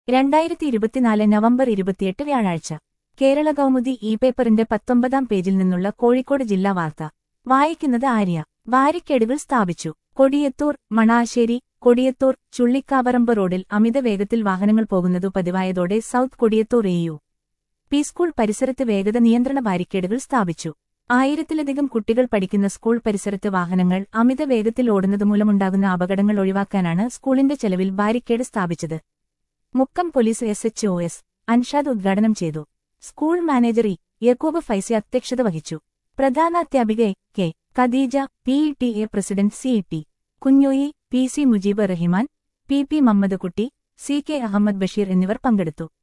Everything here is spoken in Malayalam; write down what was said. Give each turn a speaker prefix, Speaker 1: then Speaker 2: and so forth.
Speaker 1: 2024 നവംബർ 28 വ്യാഴാഴ്ച കേരള കൗമുദി പേപ്പറിന്റെ 19-ാം പേജിൽ നിന്നുള്ള കോഴിക്കോട് ജില്ലാ വാർത്ത വായിക്കുന്നത് ആര്യ. ബാരിക്കേഡുകൾ സ്ഥാപിച്ചു. കൊടിയത്തൂർ മണാശ്ശേരി. കൊടിയത്തൂർ ചുള്ളിക്കാവറമ്പ് റോഡിൽ അമിത വേഗത്തിൽ വാഹനങ്ങൾ പോകുന്നതു പതിവായതോടെ സൗത്ത് കൊടിയത്തൂർ പി സ്കൂൾ പരിസരത്ത് വേഗത നിയന്ത്രണ ബാരിക്കേഡുകൾ സ്ഥാപിച്ചു. 1000-ലധികം കുട്ടികൾ പഠിക്കുന്ന സ്കൂൾ പരിസരത്ത് വാഹനങ്ങൾ അമിത വേഗത്തിൽ ഓടുന്നതുമൂലമുണ്ടാകുന്ന അപകടങ്ങൾ ഒഴിവാക്കാനാണ് സ്കൂളിന്റെ ചെലവിൽ ബാരിക്കേഡ് സ്ഥാപിച്ചത്. മുക്കം പോലീസ് SHO അൻഷാദ് ഉദ്ഘാടനം ചെയ്തു. സ്കൂൾ മാനേജർ യക്കൂബ് ഫൈസി അധ്യക്ഷത വഹിച്ചു. പ്രധാനാധ്യാപിക K. Khadeeja, PTA president CT Kunhoyi, PC Mujeeb Rahiman, PP Muhammad Kutty, CK Ahmed Basheer എന്നിവർ പങ്കെടുത്തു.